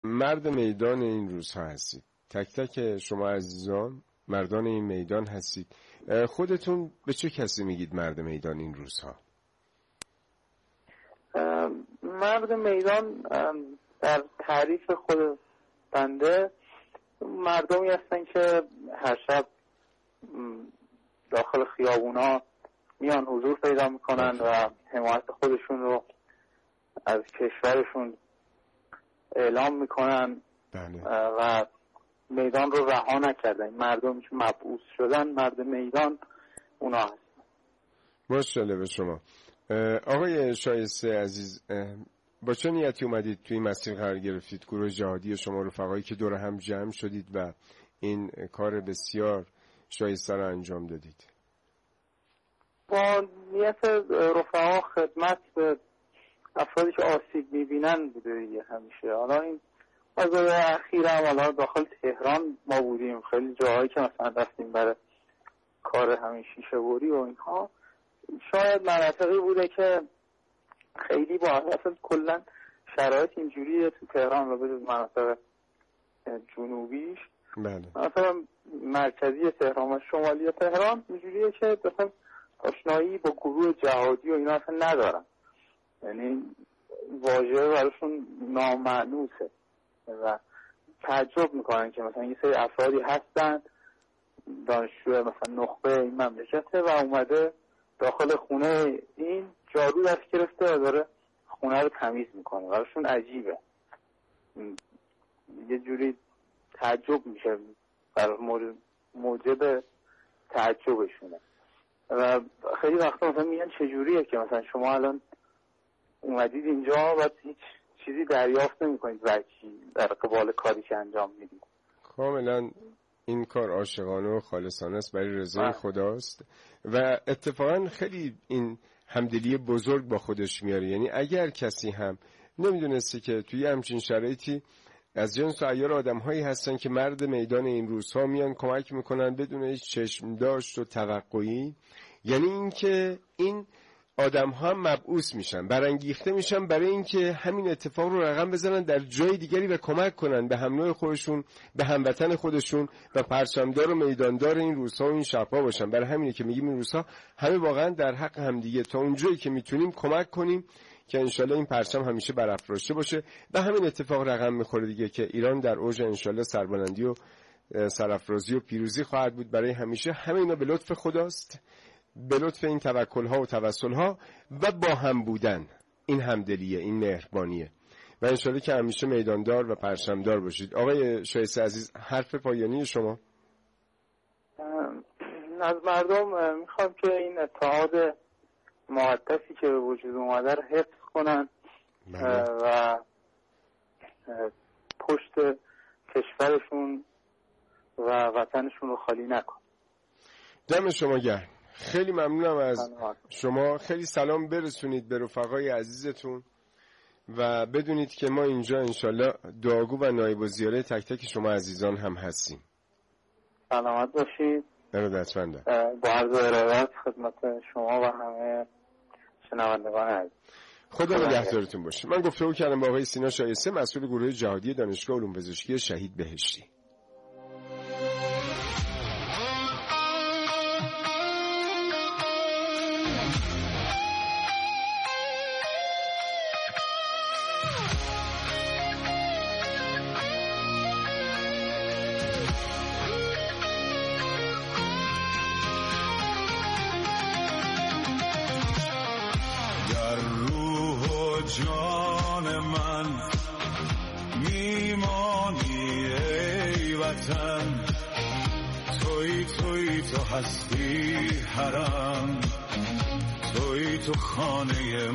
مرد میدان این روزها هستید، تک تک شما عزیزان مردان این میدان هستید. خودتون به چه کسی میگید مرد میدان این روزها؟ مرد میدان در تعریف خود بنده مردمی هستن که هر شب داخل خیابونا میان حضور پیدا میکنن و حمایت خودشون رو از کشورشون اعلام میکنن و میدان رو رها نکردن. مردمی که مبعوث شدن مرد میدان اونا هستن. ماشاءالله به شما. آقای شایسته عزیز، با چه نیتی اومدید توی مسیر قرار گرفتید؟ گروه جهادی شما رفقایی که دور هم جمع شدید و این کار بسیار شایسته رو انجام دادید. با نیت رفقا خدمت به افرادی که آسیب میبینن بوده دیگه همیشه. حالا این قضایای اخیر هم حالا داخل تهران ما بودیم، خیلی جاهایی که مثلا رفتیم برای کار همین شیشه بری و اینها، شاید مناطقی بوده که خیلی با اصلا کلا شرایط اینجوریه تو تهران و به مناطق جنوبیش. مثلا مرکزی تهران و شمالی تهران اینجوریه که مثلا آشنایی با گروه جهادی و اینا اصلا ندارن، یعنی واژه براشون نامعنوسه و تعجب میکنن که مثلا یه سری افرادی هستن دانشجو مثلا نخبه این مملکته و اومده داخل خونه این جارو دست گرفته و داره خونه رو تمیز میکنه. براشون عجیبه، یه جوری تعجب میشه، موجب تعجبشونه. و خیلی وقتا مثلا میگن چجوریه که مثلا شما الان اومدید اینجا و هیچ چیزی دریافت نمیکنید در قبال کاری که انجام میدید. کاملا این کار عاشقانه و خالصانه است، برای رضای خداست و اتفاقا خیلی این همدلی بزرگ با خودش میاره. یعنی اگر کسی هم نمیدونسته که توی همچین شرایطی از جنس و عیار آدم هایی هستن که مرد میدان این روزها میان کمک میکنن بدون هیچ چشم داشت و توقعی، یعنی اینکه این آدم ها مبعوث میشن، برانگیخته میشن برای اینکه همین اتفاق رو رقم بزنن در جای دیگری و کمک کنن به هم نوع خودشون، به هموطن خودشون و پرچمدار و میداندار این روزها و این شبها باشن. برای همینه که میگیم این روزها همه واقعا در حق همدیگه تا اونجایی که میتونیم کمک کنیم که انشالله این پرچم همیشه برافراشته باشه و همین اتفاق رقم میخوره دیگه که ایران در اوج انشالله سربلندی و سرافرازی و پیروزی خواهد بود برای همیشه. همه اینا به لطف خداست، به لطف این توکل ها و توسل ها و با هم بودن، این همدلیه، این مهربانیه و انشالله که همیشه میداندار و پرچمدار باشید. آقای شایسته عزیز، حرف پایانی شما؟ از مردم میخوام که این اتحاد مقدسی که به وجود اومده رو حفظ کنن و پشت کشورشون و وطنشون رو خالی نکن. دم شما گرم. خیلی ممنونم از شما. خیلی سلام برسونید به رفقای عزیزتون و بدونید که ما اینجا انشالله دعاگو و نایب الزیاره تک تک شما عزیزان هم هستیم. سلامت باشید. ارادتمندم. با عرض ارادت خدمت شما و همه شنوندگان عزیز. خدا نگهدارتون باشه. من گفتگو کردم با آقای سینا شایسته، مسئول گروه جهادی دانشگاه علوم پزشکی شهید بهشتی. جان من میمانی ای وطن، توی تو هستی حرم، توی تو خانه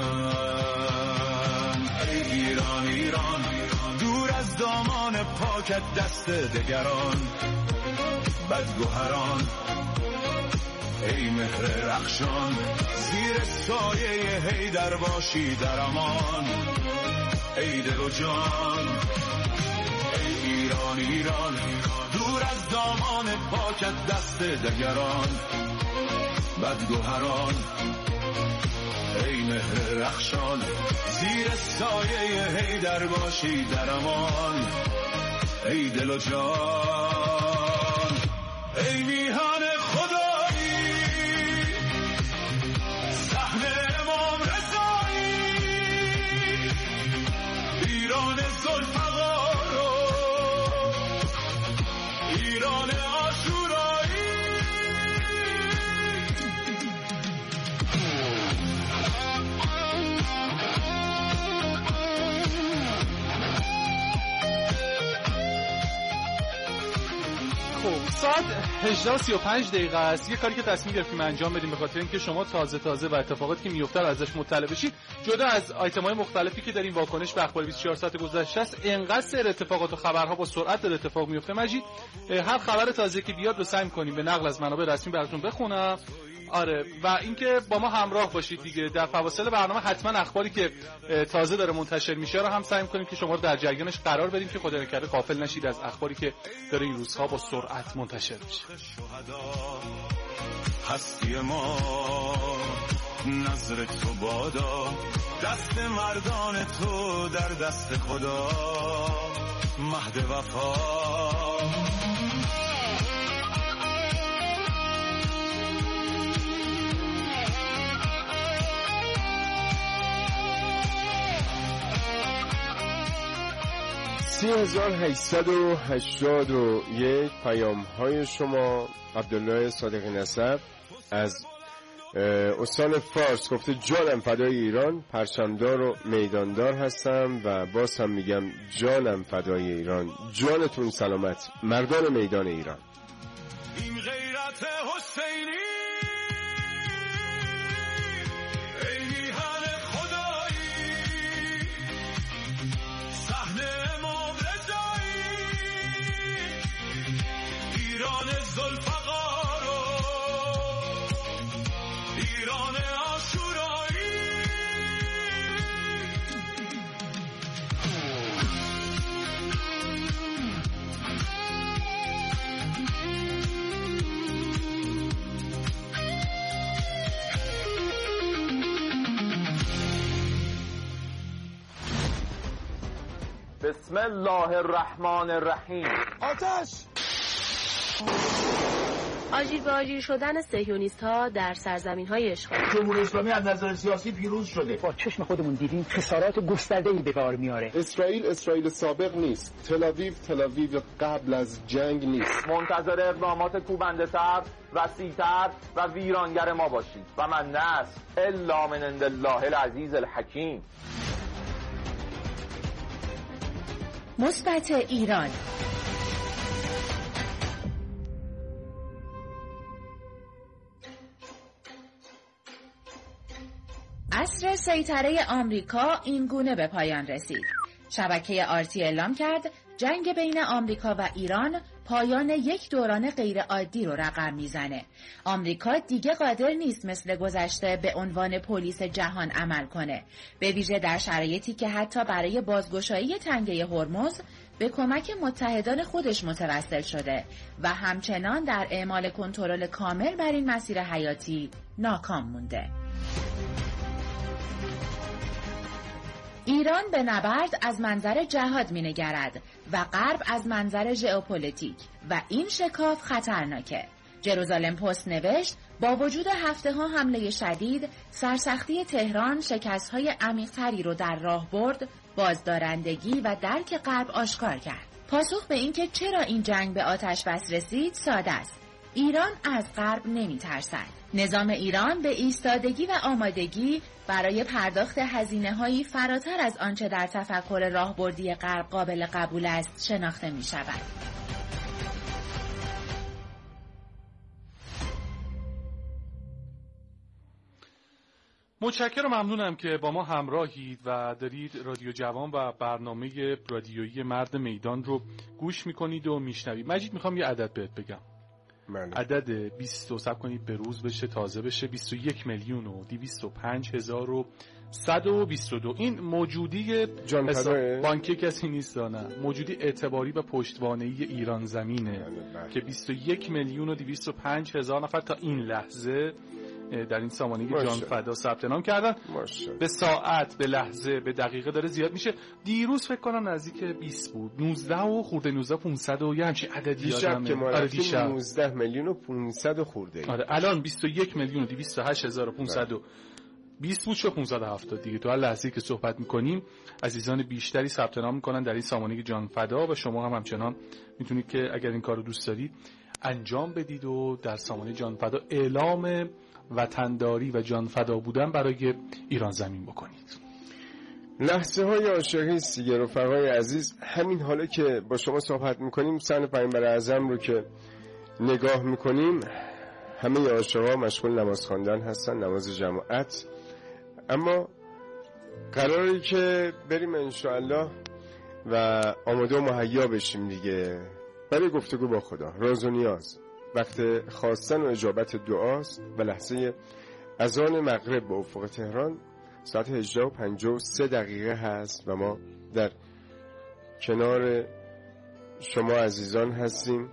من. ای ایران ایران دور از دامان پاکت دست دگران، بدگوهران ای مهر رخشان، زیر سایه حیدر باشی در امان. ای دل و جان ای ایران ایران دور از دامان پاکت دست دگران، بدگوهران ای مهر رخشان، زیر سایه حیدر باشی در امان. ای دل و جان، ای میهن خدایی، صحن امام رضایی، ایران ذوالفقار، ایران عاشورایی. خب ساعت 18:35 است. یه کاری که تصمیم گرفتیم انجام بدیم به خاطر اینکه شما تازه و اتفاقاتی که میفته ازش مطلع بشید، جدا از آیتم‌های مختلفی که داریم واکنش به اخبار 24 ساعت گذشته است، انقدر سر اتفاقات و خبرها با سرعت داره اتفاق میفته مجید، هر خبر تازه که بیاد رو سعی کنیم به نقل از منابع رسمی براتون بخونم. آره، و اینکه با ما همراه باشید دیگه. در فواصل برنامه حتما اخباری که تازه داره منتشر میشه رو هم سعی کنیم که شما رو در جریانش قرار بدیم که خدا نکرده غافل نشید از اخباری که داره این روزها با سرعت منتشر میشه. هستی ما نظر تو بادا، دست مردان تو در دست خدا، مهد وفا. 3881 پیام های شما. عبدالله صادقی نسب از استان فارس گفته جانم فدای ایران، پرچمدار و میداندار هستم و باز هم میگم جانم فدای ایران، جانتون سلامت مردان میدان ایران. این غیرت حسینی، ای میهن خدایی، صحن امام رضایی، ایران ذوالفقار، ایران عاشورایی. بسم الله الرحمن الرحیم. آتش! آژیر به آژیر شدن صهیونیست‌ها در سرزمین‌های اشغال. جمهوری اسلامی از نظر سیاسی پیروز شده. با چشم خودمون دیدیم خسارات گسترده‌ای به بار میاره. اسرائیل سابق نیست. تل آویو قبل از جنگ نیست. منتظر اقدامات کوبنده‌تر، وسیع‌تر و ویرانگر ما باشید و من نصر الا من عند الله العزیز الحکیم. مثبت ایران. عصر سیطره آمریکا این گونه به پایان رسید. شبکه آرتی اعلام کرد جنگ بین آمریکا و ایران پایان یک دوران غیر عادی رو رقم میزنه. آمریکا دیگه قادر نیست مثل گذشته به عنوان پلیس جهان عمل کنه، به ویژه در شرایطی که حتی برای بازگشایی تنگه هرمز به کمک متحدان خودش متوسل شده و همچنان در اعمال کنترل کامل بر این مسیر حیاتی ناکام مونده. ایران به نبرد از منظر جهاد می‌نگرد و غرب از منظر ژئوپلیتیک و این شکاف خطرناکه. جروزالم پست نوشت با وجود هفته‌ها حمله شدید، سرسختی تهران شکست‌های عمیق‌تری رو در راه برد، بازدارندگی و درک غرب آشکار کرد. پاسخ به اینکه چرا این جنگ به آتش بس رسید ساده است. ایران از غرب نمی‌ترسد. نظام ایران به ایستادگی و آمادگی برای پرداخت هزینه‌هایی فراتر از آنچه در تفکر راهبردی غرب قابل قبول است شناخته می‌شود. متشکرم و ممنونم که با ما همراهید و دارید رادیو جوان و برنامه رادیویی مرد میدان رو گوش می‌کنید و میشنوید. مجید می‌خوام یه عدد بهت بگم. عدد 20 صبر کنید به روز بشه تازه بشه 21,205,122. این موجودی بانکی کسی نیست نه، موجودی اعتباری و پشتوانه‌ای ایران زمینه که 21,205,000 نفر تا این لحظه در این سامانه جان فدا ثبت نام کردن. به ساعت، به لحظه، به دقیقه داره زیاد میشه. دیروز فکر کنم نزدیک 20 بود، 19 و خورده 19 500 و یه همچین عددی دیشب که ما رفتیم 19 میلیون و 500 خورده. آره الان 21 میلیون و 208,500 20 بود شو 570 دیگه. تو هر لحظه‌ای که صحبت می‌کنیم عزیزان بیشتری ثبت نام می‌کنن در این سامانه جان فدا و شما هم همچنان میتونید که اگر این کارو دوست دارید انجام بدید و در سامانه جان فدا اعلام وطنداری و جان فدا بودن برای ایران زمین بکنید. لحظه‌های عاشقی است دیگه رفقای عزیز. همین حالا که با شما صحبت می‌کنیم سن پیامبر اعظم رو که نگاه می‌کنیم همه عاشقا مشغول نماز خواندن هستن، نماز جماعت. اما قراره که بریم انشاءالله و آماده و مهیا بشیم دیگه برای گفتگو با خدا. راز و نیاز وقت خواستن و اجابت دعاست و لحظه اذان مغرب به افق تهران ساعت 18:53 هست و ما در کنار شما عزیزان هستیم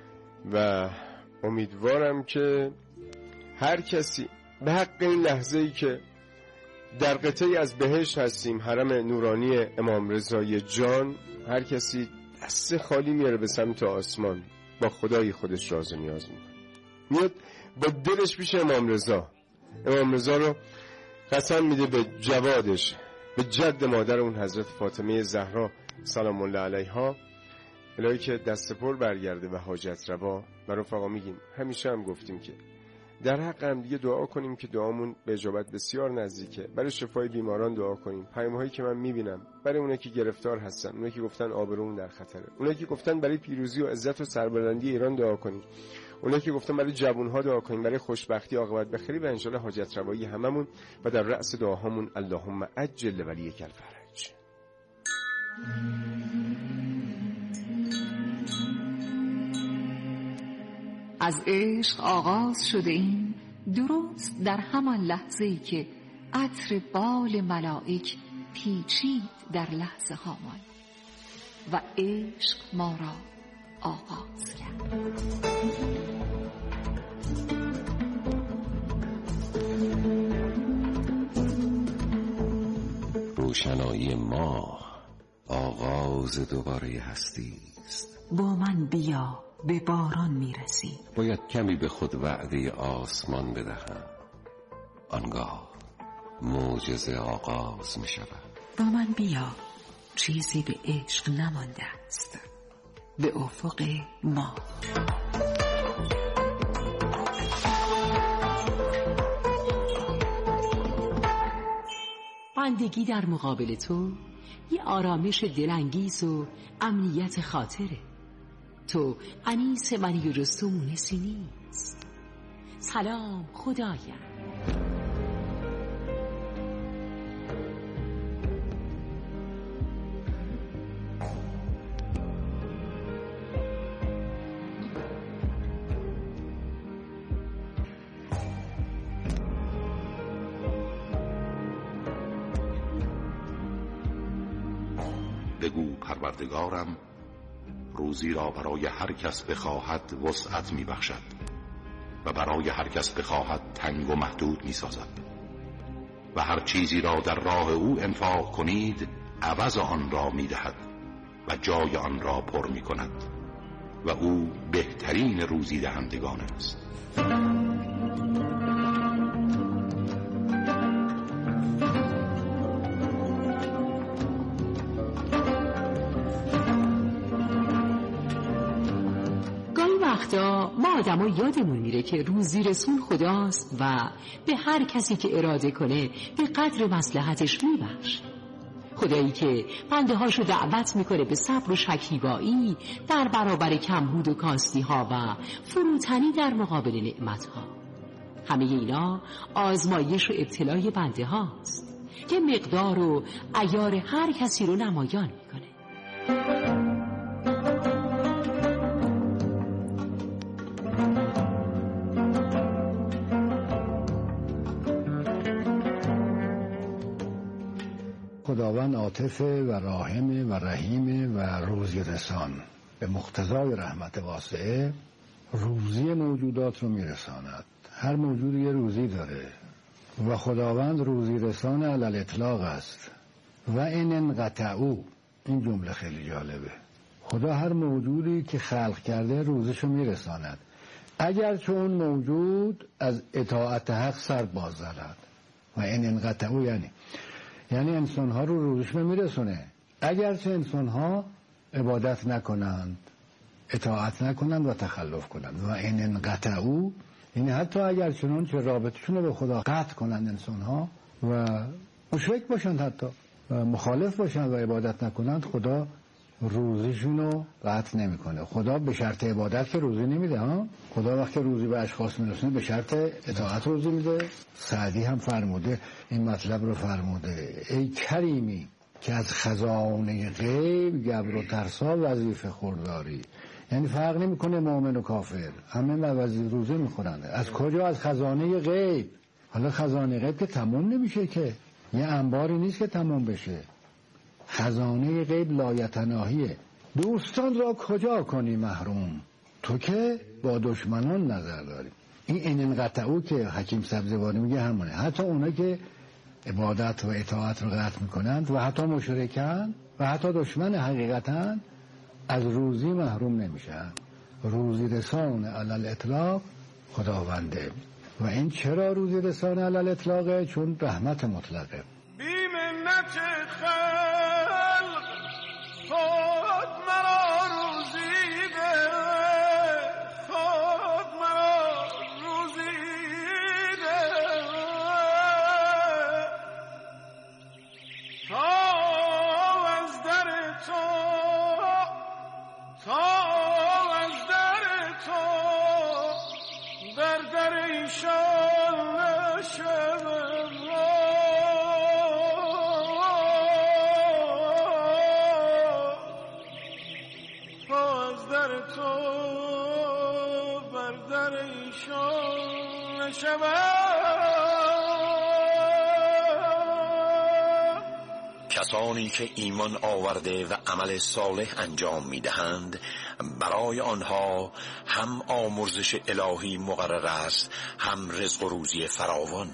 و امیدوارم که هر کسی به حق این لحظه‌ای که در قطعی از بهشت هستیم، حرم نورانی امام رضای جان، هر کسی دست خالی میاره به سمت آسمان با خدای خودش راز و نیاز میاد با دلش پیش امام رضا رو قسم میده به جوادش، به جد مادر اون حضرت فاطمه زهرا سلام الله علیها، الهی که دست پر برگرده و حاجت روا. و رفقا میگیم همیشه هم گفتیم که در حق هم دیگه دعا کنیم که دعامون به اجابت بسیار نزدیکه. برای شفای بیماران دعا کنیم. پیام‌هایی که من میبینم برای اونایی که گرفتار هستن، اونایی که گفتن آبرومون در خطره، اونایی که گفتن برای پیروزی و عزت و سربلندی ایران دعا کنیم، اونایی که گفتن برای جوان‌ها دعا کنیم، برای خوشبختی عاقبت بخیری و ان شاءالله حاجت روایی هممون. و در رأس دعاهامون اللهم عجل ولیک الفرج. از عشق آغاز شده این درست در همان لحظه‌ای که عطر بال ملائک پیچید در لحظه هامان و عشق ما را آغاز کرد. روشنایی ما آغاز دوباره هستی است. با من بیا به باران میرسی. باید کمی به خود وعده آسمان بدهم، آنگاه معجزه آغاز می شود. با من بیا، چیزی به عشق نمانده است، به افق ما. بندگی در مقابل تو یه آرامش دلانگیز و امنیت خاطره. تو انیس منی و جز تو مونسی نیست. سلام خدایم. بگو پروردگارم روزی را برای هر کس بخواهد وسعت می بخشد و برای هر کس بخواهد تنگ و محدود می سازد و هر چیزی را در راه او انفاق کنید عوض آن را می دهد و جای آن را پر می کند و او بهترین روزی دهندگان است. ما آدم ها یادمون میره که روزی رسول خداست و به هر کسی که اراده کنه به قدر مصلحتش میبخشه. خدایی که بنده هاشو دعوت میکنه به صبر و شکیبایی در برابر کمبود و کاستی ها و فروتنی در مقابل نعمت ها. همه اینا آزمایش و ابتلای بنده هاست که مقدار و عیار هر کسی رو نمایان میکنه. خداوند عاطفه و راحمه و رحیمه و روزی رسان به مقتضای رحمت واسعه روزی موجودات رو میرساند. هر موجود یه روزی داره و خداوند روزی رسان علی الاطلاق است. و این انقطعوا، این جمله خیلی جالبه. خدا هر موجودی که خلق کرده روزشو میرساند، اگر چون موجود از اطاعت حق سر باز زند. و این انقطعوا یعنی انسانها رو روزشون میرسونه، اگرچه انسانها عبادت نکنند، اطاعت نکنند و تخلف کنند. و این انقطعوا یعنی حتی اگر چنانچه رابطشون رو به خدا قطع کنند انسانها و مشرک باشند، حتی مخالف باشند و عبادت نکنند، خدا روزیشون رو قطع نمیکنه. خدا به شرط عبادت که روزی نمیده ها. خدا وقتی روزی به اشخاص میرسونه به شرط اطاعت روزی میده. سعدی هم فرموده این مطلب رو، فرموده ای کریمی که از خزانه غیب گبر و ترسا وظیفه خورداری. یعنی فرق نمیکنه مؤمن و کافر، همه وظیفه روزه میخورند. از کجا؟ از خزانه غیب. حالا خزانه غیب که تموم نمیشه، که یه انباری نیست که تموم بشه. خزانه غیب لایتناهیه. دوستان را کجا کنی محروم، تو که با دشمنان نظر داری. این انقطعوا که حکیم سبزواری میگه همونه. حتی اونا که عبادت و اطاعت رو قطع میکنند و حتی مشرکن و حتی دشمن حقیقتا از روزی محروم نمیشن. روزی رسان علی الاطلاق خداونده. و این چرا روزی رسان علی الاطلاقه؟ چون رحمت مطلقه. بی‌منت خلق خود مرا روزی ده، خود مرا روزی ده، تا از در تو، تا از در تو در در ایشان نشود. کسانی که ایمان آورده و عمل صالح انجام می‌دهند برای آنها هم آمرزش الهی مقرر است، هم رزق و روزی فراوان.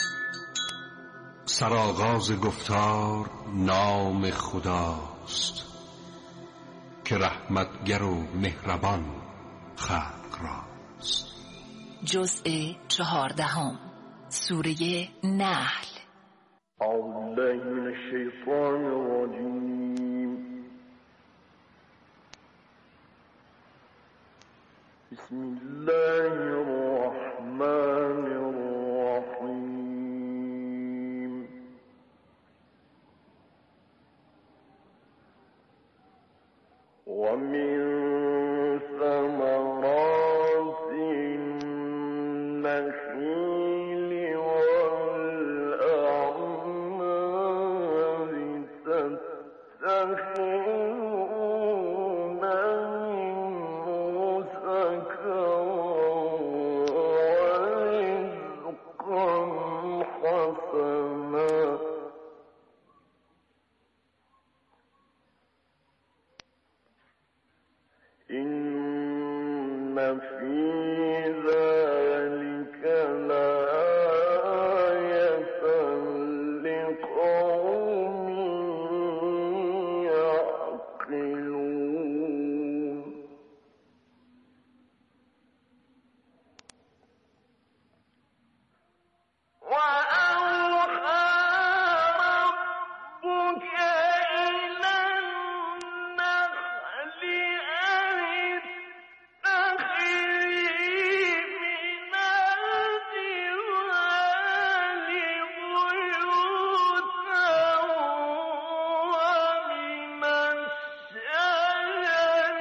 سرآغاز گفتار نام خداست که رحمتگر و مهربان خلق راست. جزء 14 سوره نحل. اعوذ بالله من الشیطان الرجیم. بسم الله الرحمن الرحیم. و من ثمرات النخیل والأعناب تتخذون منه سكرا ورزقا حسنا. إن في ذلك لآية لقوم يعقلون. وأوحى ربك إلى النحل أن اتخذي من الجبال بيوتا ومن الشجر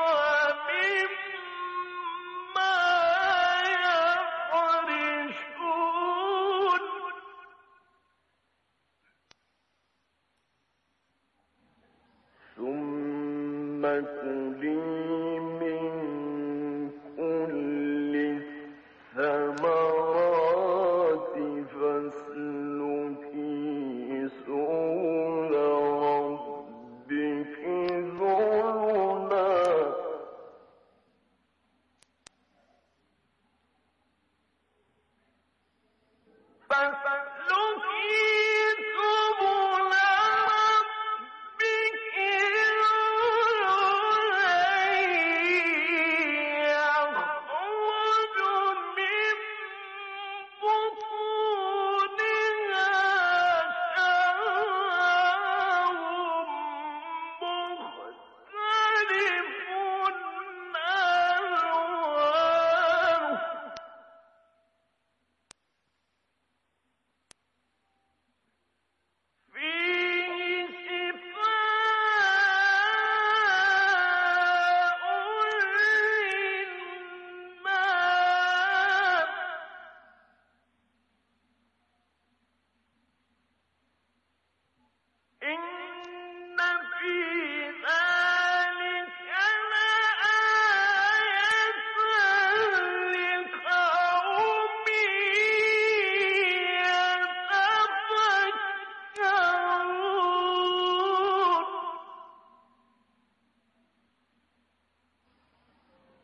ومما يعرشون. ثم كلي من كل الثمرات فاسلكي سبل ربك ذللا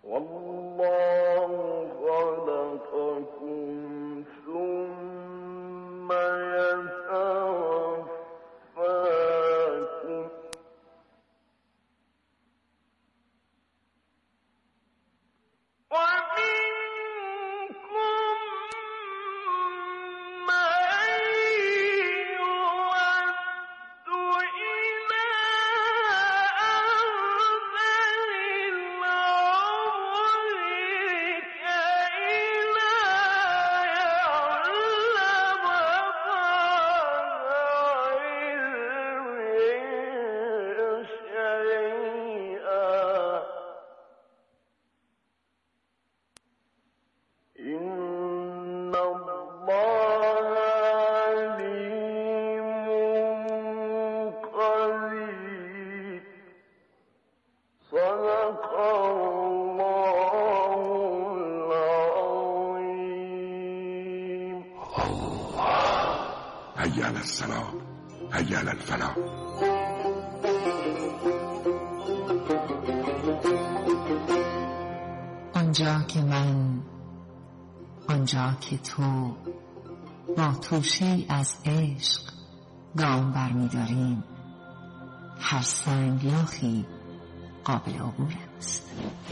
والله خلقكم ثم يتوفاكم حي علی الصلاة حي علی الفلاح. آنجا که من، آنجا که تو با توشه‌ای از عشق گام برمی‌داریم، هر سنگلاخی قابل عبور است.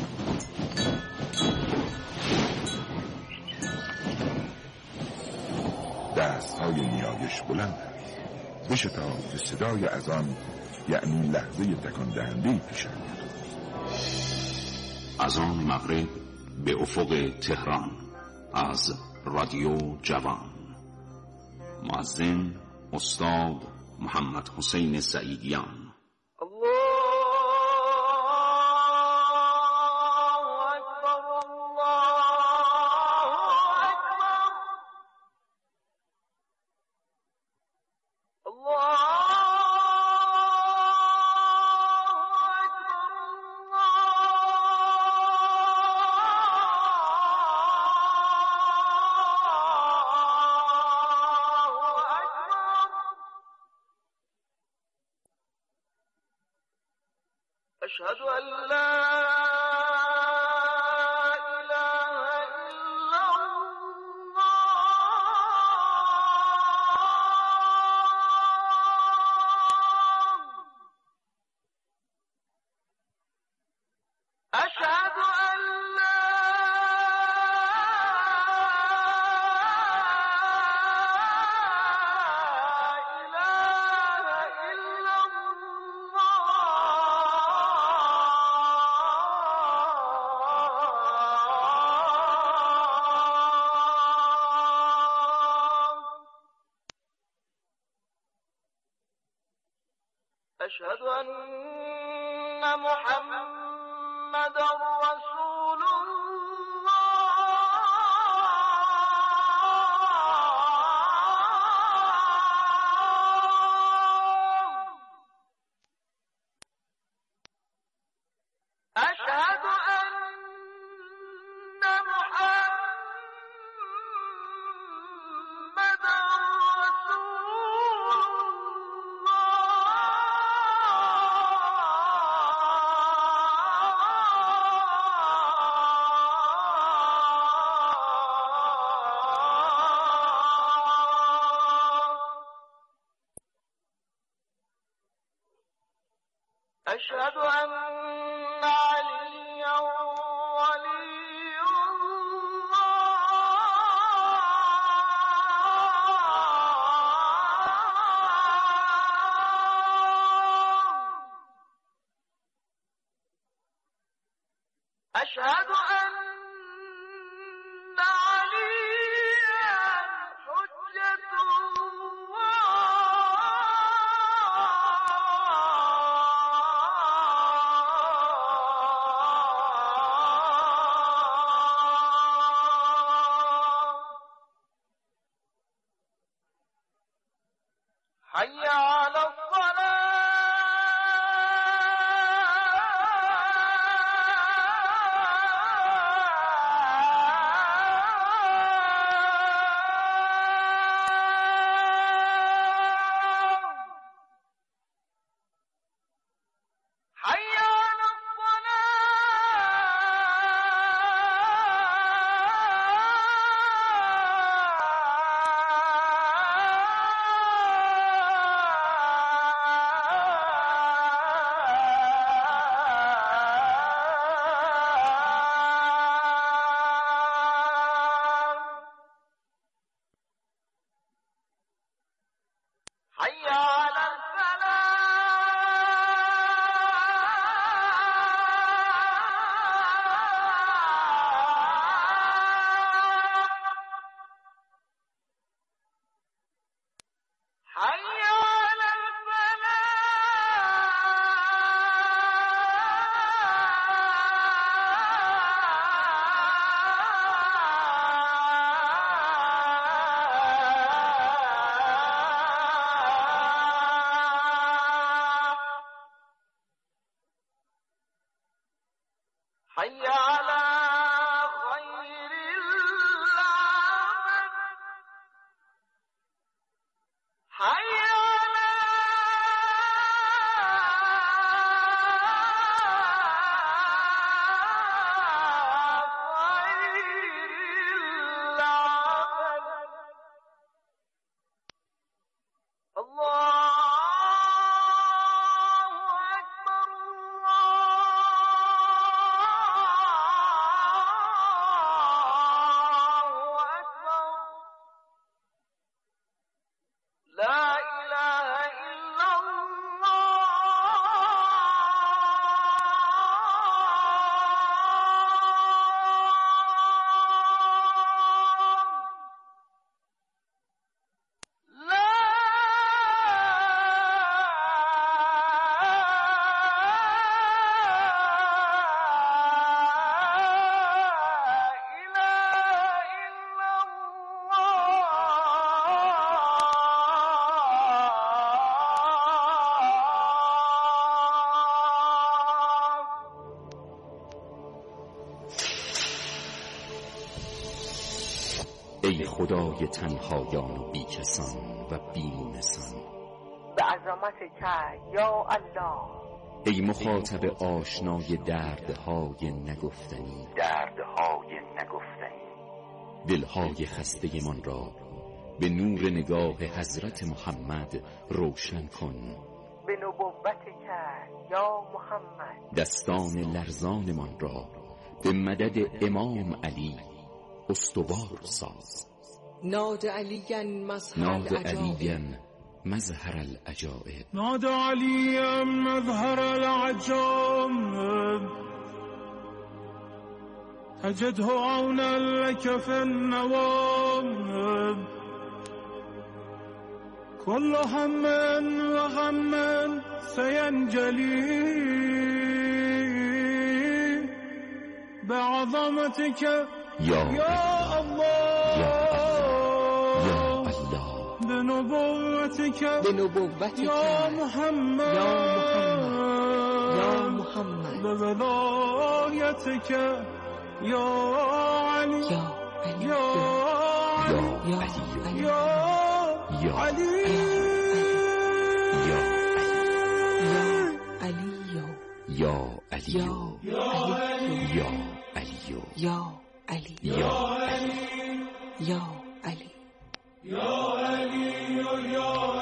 دستهای نیایش بلند است. بشتاب که صدای اذان یعنی لحظه تکان دهنده پیش آید. اذان مغرب به افق تهران از رادیو جوان. مؤذن استاد محمد حسین سعیدیان. أشهد أن لا إله إلا الله. أشهد أن لا أشهد أن محمدا رسول الله. أشهد أن محمدا أشهد أن عليا ولي الله. أشهد أن عليا حجة حي على الصلاة. حي على الصلاة. حي على خير العمل حي على ای خدای تنهایان و بیکسان و بیمونسان، به عظمت که یا الله، ای مخاطب آشنای دردهای نگفتنی، دلهای خسته من را به نور نگاه حضرت محمد روشن کن. به نبوت که یا محمد، دستان لرزان من را به مدد امام علی استوار ساز. ناد علیاً مظهر العجائب، ناد علیاً مظهر العجائب، تجده عونا لك في النوام، كل هم وغم سينجلي بعظمتك یا الله، بنبوتك یا محمد، بولایتك یا علی، یا علی، یا علی، یا علی، یا علی، یا علی، یا علی، یا علی، یا